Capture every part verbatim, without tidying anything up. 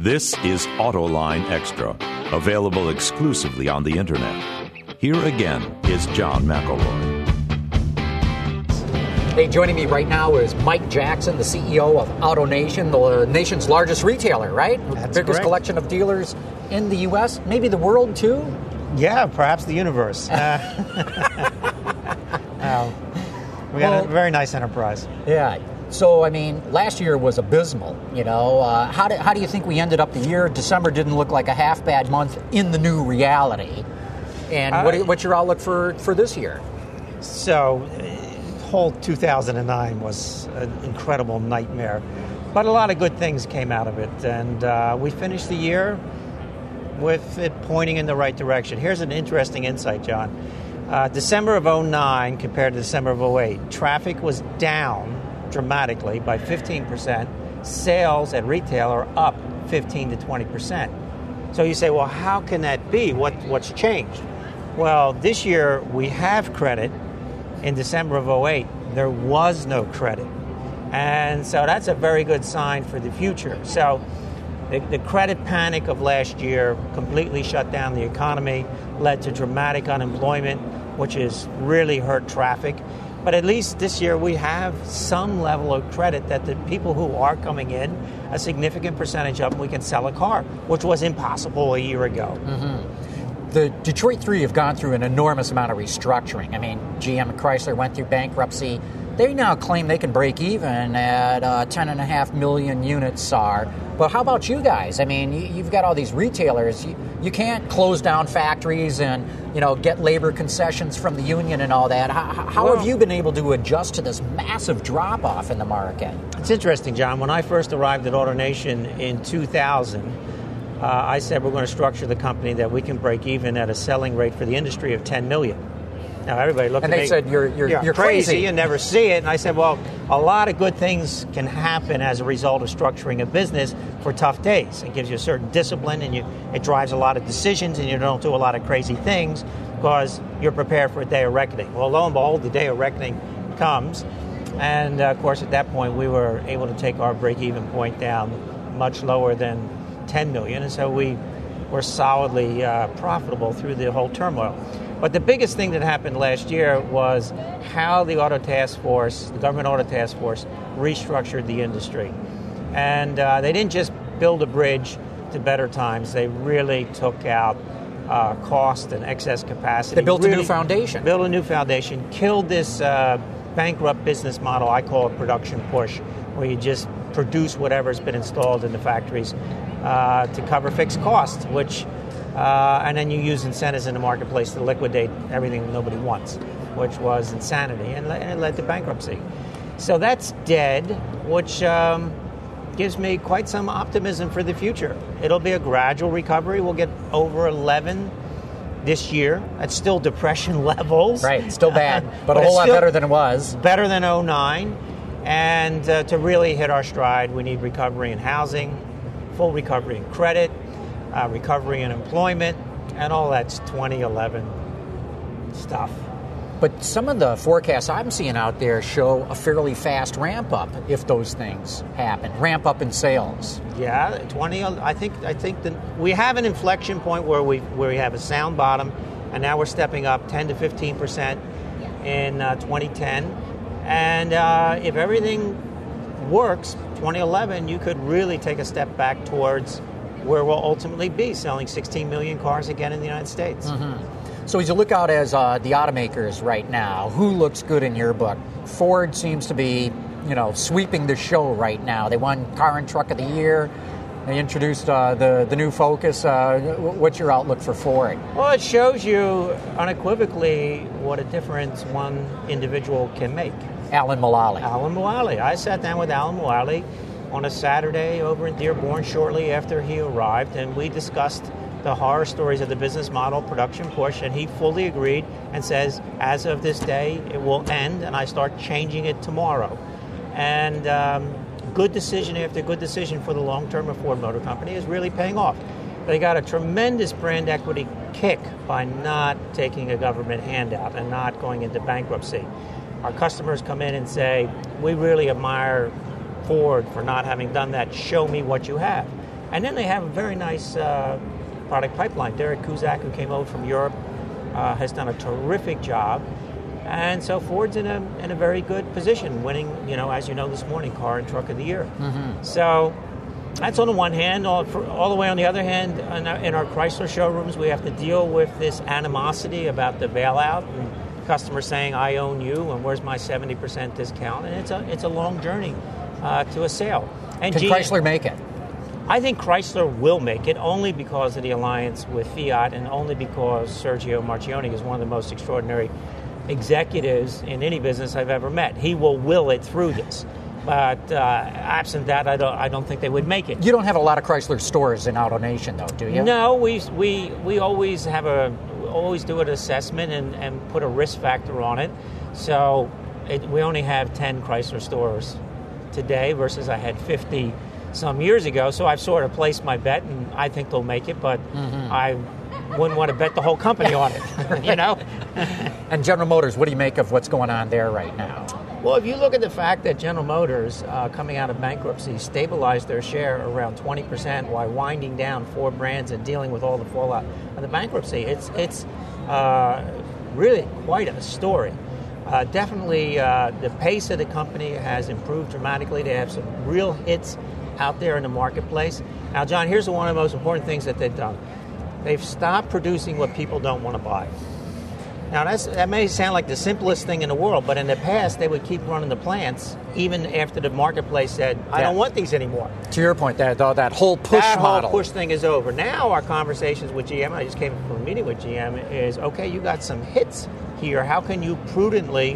This is Autoline Extra, available exclusively on the Internet. Here again is John McElroy. Hey, joining me right now is Mike Jackson, the C E O of AutoNation, the nation's largest retailer, right? That's biggest correct. collection of dealers in the U S, maybe the world too? Yeah, perhaps the universe. Uh, uh, we got Well, a very nice enterprise. Yeah. So, I mean, last year was abysmal, you know. Uh, how, do, how do you think we ended up the year? December didn't look like a half-bad month in the new reality. And Uh, what, do- what's your outlook for, for this year? So, uh, whole two thousand nine was an incredible nightmare, but a lot of good things came out of it, and uh, we finished the year with it pointing in the right direction. Here's an interesting insight, John. Uh, December of oh nine compared to December of oh eight, traffic was down dramatically by fifteen percent. Sales at retail are up fifteen to twenty percent. So you say, well, how can that be? What What's changed? Well, this year we have credit. In December of oh eight, there was no credit. And so that's a very good sign for the future. So the, the credit panic of last year completely shut down the economy, led to dramatic unemployment, which has really hurt traffic. But at least this year we have some level of credit that the people who are coming in, a significant percentage of them, we can sell a car, which was impossible a year ago. Mm-hmm. The Detroit Three have gone through an enormous amount of restructuring. I mean, G M and Chrysler went through bankruptcy. They now claim they can break even at uh, ten and a half million units S A R. But how about you guys? I mean, you, you've got all these retailers. You, you can't close down factories and, you know, get labor concessions from the union and all that. How, how Well, have you been able to adjust to this massive drop-off in the market? It's interesting, John. When I first arrived at AutoNation in two thousand, Uh, I said we're going to structure the company that we can break even at a selling rate for the industry of ten million. Now everybody looked And at they me. said, you're, you're, you're crazy. You never see it. And I said, well, a lot of good things can happen as a result of structuring a business for tough days. It gives you a certain discipline, and you, it drives a lot of decisions, and you don't do a lot of crazy things because you're prepared for a day of reckoning. Well, lo and behold, the day of reckoning comes. And, uh, of course, at that point, we were able to take our break-even point down much lower than ten million, and so we were solidly uh, profitable through the whole turmoil. But the biggest thing that happened last year was how the Auto Task Force, the Government Auto Task Force, restructured the industry. And uh, they didn't just build a bridge to better times, they really took out uh, cost and excess capacity. They built really a new foundation. Built a new foundation, killed this uh, bankrupt business model I call a production push, where you just produce whatever's been installed in the factories uh, to cover fixed costs, which, uh, and then you use incentives in the marketplace to liquidate everything nobody wants, which was insanity, and, and it led to bankruptcy. So that's dead, which um, gives me quite some optimism for the future. It'll be a gradual recovery. We'll get over eleven this year. That's still depression levels. Right, still bad, but, But a whole it's lot still better than it was. Better than oh nine. And uh, to really hit our stride, we need recovery in housing, full recovery in credit, uh, recovery in employment, and all that's twenty eleven stuff. But some of the forecasts I'm seeing out there show a fairly fast ramp up if those things happen. Ramp up in sales. Yeah, twenty. I think. I think that we have an inflection point where we where we have a sound bottom, and now we're stepping up ten to fifteen percent in uh, twenty ten. And uh, if everything works, twenty eleven, you could really take a step back towards where we'll ultimately be, selling sixteen million cars again in the United States. Mm-hmm. So as you look out as uh, the automakers right now, who looks good in your book? Ford seems to be, you know, sweeping the show right now. They won Car and Truck of the Year. They introduced uh, the, the new Focus. Uh, what's your outlook for Ford? Well, it shows you unequivocally what a difference one individual can make. Alan Mulally. Alan Mulally. I sat down with Alan Mulally on a Saturday over in Dearborn shortly after he arrived, and we discussed the horror stories of the business model production push, and he fully agreed and says, as of this day, it will end, and I start changing it tomorrow. And um, good decision after good decision for the long term of Ford Motor Company is really paying off. They got a tremendous brand equity kick by not taking a government handout and not going into bankruptcy. Our customers come in and say, we really admire Ford for not having done that. Show me what you have. And then they have a very nice uh, product pipeline. Derek Kuzak, who came over from Europe, uh, has done a terrific job. And so Ford's in a in a very good position, winning, you know, as you know, this morning, Car and Truck of the Year. Mm-hmm. So that's on the one hand. All, for, all the way on the other hand, in our, in our Chrysler showrooms, we have to deal with this animosity about the bailout and customers saying, I own you, and where's my seventy percent discount? And it's a it's a long journey uh, to a sale. And Can G- Chrysler make it? I think Chrysler will make it, only because of the alliance with Fiat and only because Sergio Marchionne is one of the most extraordinary executives in any business I've ever met. He will will it through this. But uh, absent that, I don't I don't think they would make it. You don't have a lot of Chrysler stores in AutoNation, though, do you? No, we we we always have a always do an assessment and, and put a risk factor on it. So it, we only have ten Chrysler stores today versus I had fifty some years ago. So I've sort of placed my bet, and I think they'll make it. But mm-hmm. I wouldn't want to bet the whole company on it, you know. And General Motors, what do you make of what's going on there right now? Well, if you look at the fact that General Motors, uh, coming out of bankruptcy, stabilized their share around twenty percent while winding down four brands and dealing with all the fallout of the bankruptcy, it's it's uh, really quite a story. Uh, definitely, uh, the pace of the company has improved dramatically. They have some real hits out there in the marketplace. Now, John, here's one of the most important things that they've done. They've stopped producing what people don't want to buy. Now, that's, that may sound like the simplest thing in the world, but in the past, they would keep running the plants even after the marketplace said, I yeah. don't want these anymore. To your point, that, though, that whole push that model. That whole push thing is over. Now, our conversations with G M, I just came from a meeting with G M, is, okay, you got some hits here. How can you prudently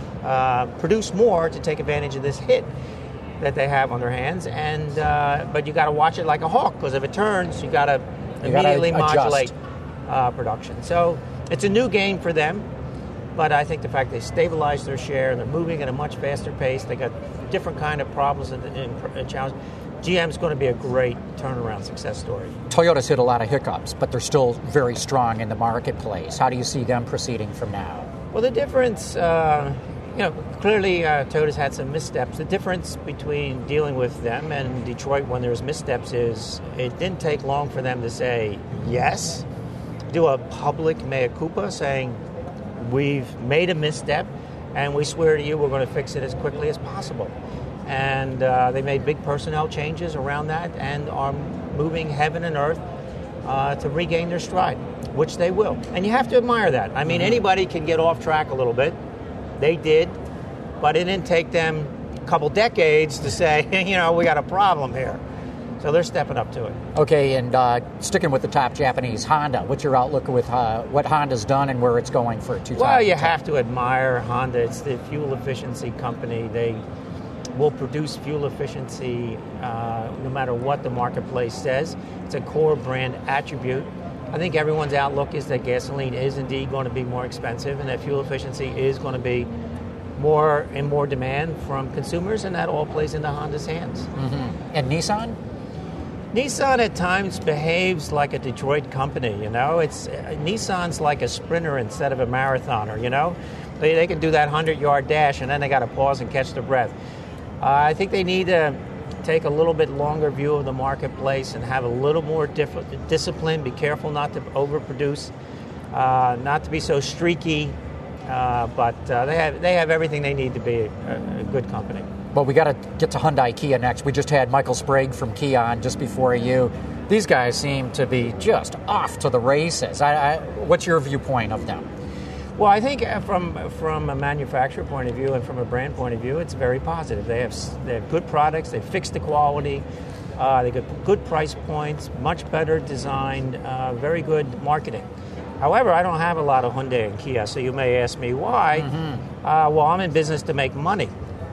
uh, produce more to take advantage of this hit that they have on their hands? And uh, But you got to watch it like a hawk, because if it turns, you got to immediately modulate uh, production. So it's a new game for them, but I think the fact they stabilized their share, they're moving at a much faster pace, they got different kind of problems and, and, and challenges. G M is going to be a great turnaround success story. Toyota's hit a lot of hiccups, but they're still very strong in the marketplace. How do you see them proceeding from now? Well, the difference, uh, you know, clearly uh, Toyota's had some missteps. The difference between dealing with them and Detroit when there's missteps is it didn't take long for them to say yes, do a public mea culpa saying we've made a misstep and we swear to you we're going to fix it as quickly as possible. And uh, they made big personnel changes around that and are moving heaven and earth uh, to regain their stride, which they will. And you have to admire that. I mean, mm-hmm. anybody can get off track a little bit. They did, but it didn't take them a couple decades to say, you know, we got a problem here. So they're stepping up to it. Okay, and uh, sticking with the top Japanese, Honda. What's your outlook with uh, what Honda's done and where it's going for two thousand ten? Well, you have to admire Honda. It's the fuel efficiency company. They will produce fuel efficiency uh, no matter what the marketplace says. It's a core brand attribute. I think everyone's outlook is that gasoline is indeed going to be more expensive and that fuel efficiency is going to be more and more demand from consumers, and that all plays into Honda's hands. Mm-hmm. And Nissan? Nissan at times behaves like a Detroit company, you know. It's uh, Nissan's like a sprinter instead of a marathoner, you know. They, they can do that hundred-yard dash, and then they got to pause and catch their breath. Uh, I think they need to take a little bit longer view of the marketplace and have a little more diff- discipline, be careful not to overproduce, uh, not to be so streaky, uh, but uh, they have they have everything they need to be a, a good company. Well, we got to get to Hyundai Kia next. We just had Michael Sprague from Kia on just before you. These guys seem to be just off to the races. I, I, what's your viewpoint of them? Well, I think from from a manufacturer point of view and from a brand point of view, it's very positive. They have they have good products. They fix the quality. Uh, they get good price points, much better designed, uh, very good marketing. However, I don't have a lot of Hyundai and Kia, so you may ask me why. Mm-hmm. Uh, well, I'm in business to make money.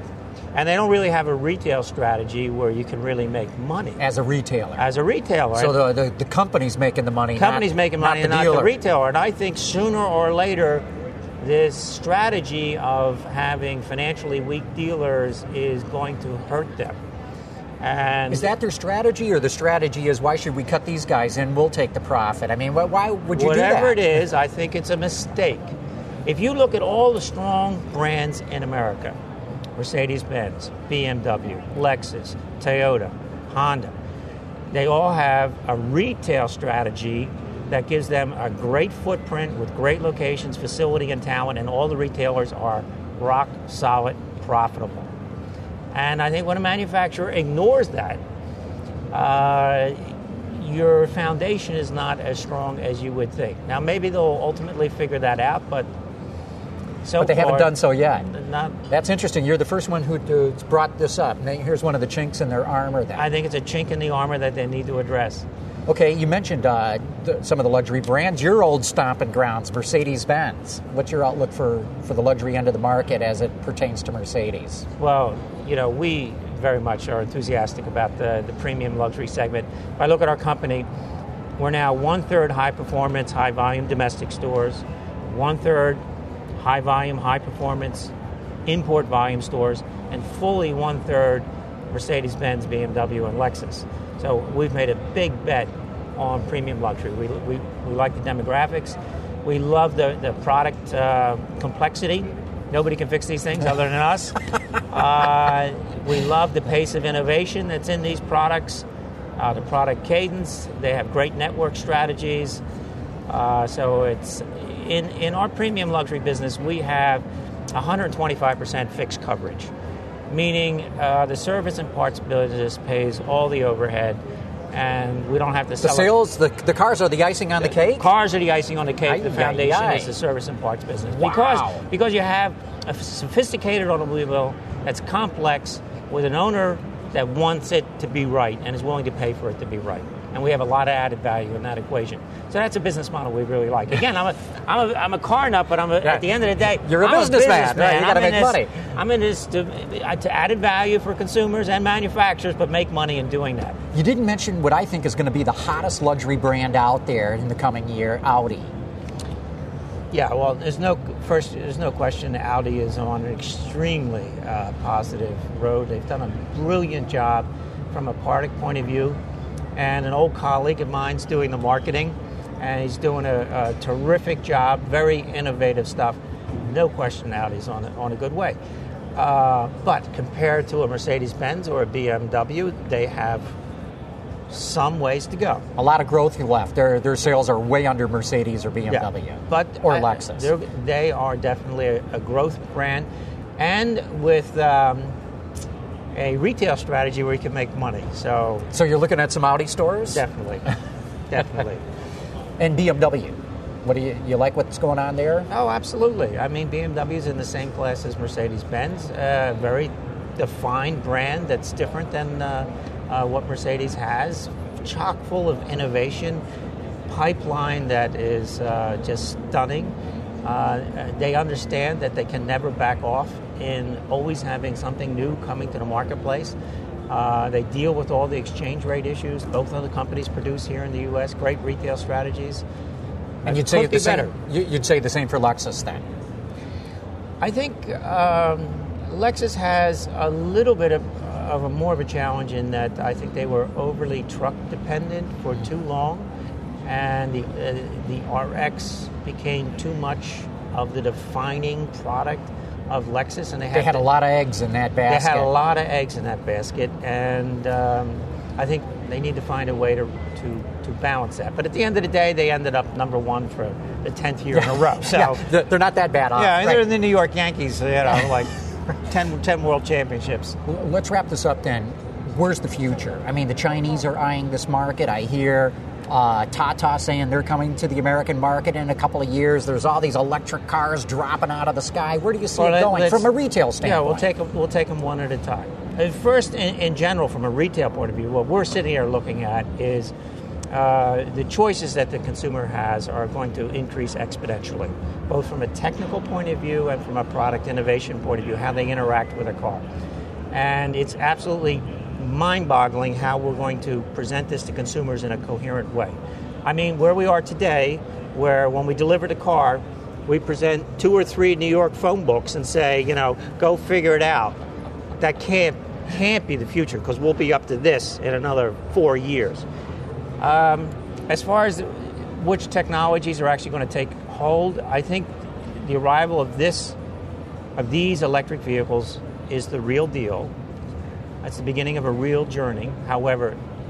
And they don't really have a retail strategy where you can really make money. As a retailer. As a retailer. So the the, the company's making the money, company's not, making money, not the and dealer. not the retailer. And I think sooner or later, this strategy of having financially weak dealers is going to hurt them. And is that their strategy, or the strategy is, why should we cut these guys in? We'll take the profit. I mean, why would you do that? Whatever it is, I think it's a mistake. If you look at all the strong brands in America, Mercedes-Benz, B M W, Lexus, Toyota, Honda, They all have a retail strategy that gives them a great footprint with great locations, facility, and talent, and all the retailers are rock solid profitable. And I think when a manufacturer ignores that, uh, your foundation is not as strong as you would think. Now, maybe they'll ultimately figure that out, but so But they far, haven't done so yet. Not, That's interesting. You're the first one who uh, brought this up. Here's one of the chinks in their armor then. I think it's a chink in the armor that they need to address. Okay, you mentioned uh, the, some of the luxury brands. Your old stomping grounds, Mercedes-Benz. What's your outlook for, for the luxury end of the market as it pertains to Mercedes? Well, you know, we very much are enthusiastic about the, the premium luxury segment. If I look at our company, we're now one-third high-performance, high-volume domestic stores, one-third high-volume, high-performance import volume stores, and fully one-third Mercedes-Benz, B M W, and Lexus. So we've made a big bet on premium luxury. We, we, we like the demographics. We love the, the product uh, complexity. Nobody can fix these things other than us. Uh, we love the pace of innovation that's in these products, uh, the product cadence. They have great network strategies. Uh, so it's in, in our premium luxury business, we have one hundred twenty-five percent fixed coverage, meaning uh, the service and parts business pays all the overhead, and we don't have to sell the sales. The, the cars are the icing on the, the cake. Cars are the icing on the cake. Aye, the foundation aye, aye. is the service and parts business. Wow. Because because you have a sophisticated automobile that's complex with an owner that wants it to be right and is willing to pay for it to be right. And we have a lot of added value in that equation. So that's a business model we really like. Again, I'm a, I'm a, I'm a car nut, but I'm a, Yeah. at the end of the day, You're a I'm businessman, a businessman. right? You gotta I'm in make this- money. I'm in this to, to added value for consumers and manufacturers, but make money in doing that. You didn't mention what I think is going to be the hottest luxury brand out there in the coming year, Audi. Yeah, well, there's no first. There's no question. Audi is on an extremely uh, positive road. They've done a brilliant job from a product point of view, and an old colleague of mine's doing the marketing, and he's doing a, a terrific job. Very innovative stuff. No question, Audi's on a, on a good way. Uh, but compared to a Mercedes-Benz or a B M W, they have some ways to go. A lot of growth left. Their their sales are way under Mercedes or B M W, Yeah, but or I- Lexus. they're- They are definitely a, a growth brand, and with um, a retail strategy where you can make money. So So you're looking at some Audi stores, definitely, definitely. and B M W. What do you you like? What's going on there? Oh, absolutely. I mean, B M W is in the same class as Mercedes-Benz. A very defined brand that's different than uh, uh, what Mercedes has. Chock full of innovation, pipeline that is uh, just stunning. Uh, they understand that they can never back off in always having something new coming to the marketplace. Uh, they deal with all the exchange rate issues. Both of the companies produce here in the U S great retail strategies. And you'd say Could the be same. better. you- You'd say the same for Lexus then. I think um, Lexus has a little bit of, of a more of a challenge in that I think they were overly truck dependent for too long, and the uh, the R X became too much of the defining product of Lexus, and they had, They had to- a lot of eggs in that They basket. had a lot of eggs in that basket, and um, I think they need to find a way to, to to balance that. But at the end of the day, they ended up number one for the tenth year in a row. So. Yeah, they're- they're not that bad off. Yeah, and Right. they're the New York Yankees, you know, like ten, ten world championships. L- Let's wrap this up then. Where's the future? I mean, the Chinese are eyeing this market. I hear uh, Tata saying they're coming to the American market in a couple of years. There's all these electric cars dropping out of the sky. Where do you see Well, it going let's- from a retail standpoint? Yeah, we'll take them, we'll take them one at a time. Uh, First, in, in general, from a retail point of view, what we're sitting here looking at is uh, the choices that the consumer has are going to increase exponentially, both from a technical point of view and from a product innovation point of view, how they interact with a car. And it's absolutely mind-boggling how we're going to present this to consumers in a coherent way. I mean, where we are today, where when we deliver the car, we present two or three New York phone books and say, you know, go figure it out. That can't can't be the future, because we'll be up to this in another four years. Um, as far as which technologies are actually going to take hold, I think the arrival of this of these electric vehicles is the real deal. That's the beginning of a real journey. However,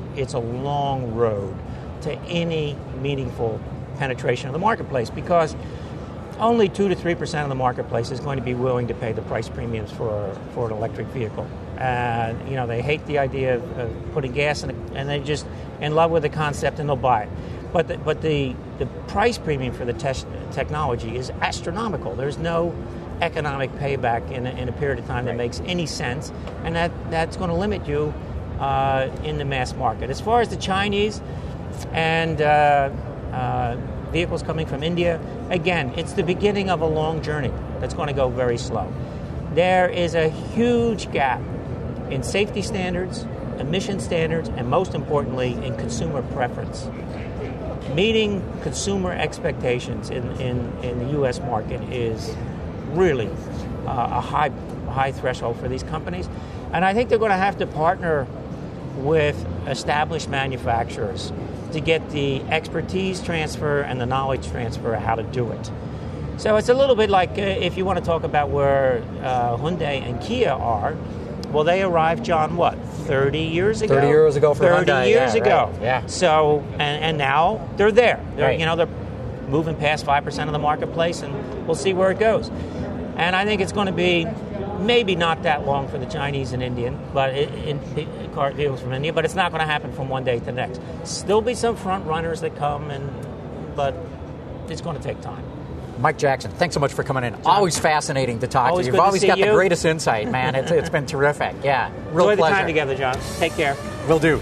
it's a long road to any meaningful penetration of the marketplace, because only two to three percent of the marketplace is going to be willing to pay the price premiums for for an electric vehicle. And you know, they hate the idea of, of putting gas in, a, and they're just in love with the concept, and they'll buy it. But the, but the the price premium for the te- technology is astronomical. There's no economic payback in a, in a period of time that makes any sense, and that that's going to limit you uh, in the mass market. As far as the Chinese and uh, uh, vehicles coming from India, again, it's the beginning of a long journey that's going to go very slow. There is a huge gap in safety standards, emission standards, and most importantly, in consumer preference. Meeting consumer expectations in, in, in the U S market is really uh, a high high threshold for these companies. And I think they're going to have to partner with established manufacturers to get the expertise transfer and the knowledge transfer of how to do it. So it's a little bit like uh, if you want to talk about where uh, Hyundai and Kia are. Well, they arrived, John, what, thirty years ago? thirty years ago for thirty Hyundai. years yeah, ago. Right. Yeah. So, and, and now they're there. They're, Right. You know, they're moving past five percent of the marketplace, and we'll see where it goes. And I think it's going to be maybe not that long for the Chinese and Indian, but it, in, in car vehicles from India, but it's not going to happen from one day to the next. Still be some front runners that come, and but it's going to take time. Mike Jackson, thanks so much for coming in. Always fascinating to talk Always to you. good You've to always see got you. the greatest insight, man. It's it's been terrific. Yeah, real Enjoy pleasure. the time together, John. Take care. Will do.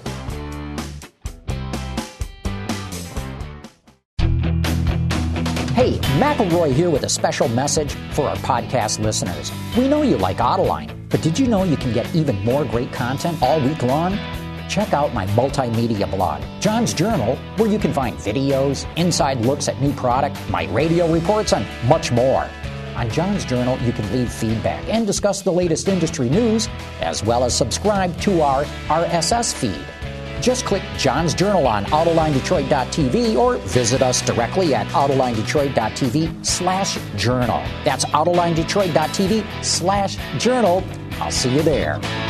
Hey, McElroy here with a special message for our podcast listeners. We know you like Autoline, but did you know you can get even more great content all week long? Check out my multimedia blog, John's Journal, where you can find videos, inside looks at new product, my radio reports, and much more. On John's Journal, you can leave feedback and discuss the latest industry news, as well as subscribe to our R S S feed. Just click John's Journal on Autoline Detroit dot T V or visit us directly at Autoline Detroit dot T V slash journal. That's Autoline Detroit dot T V slash journal. I'll see you there.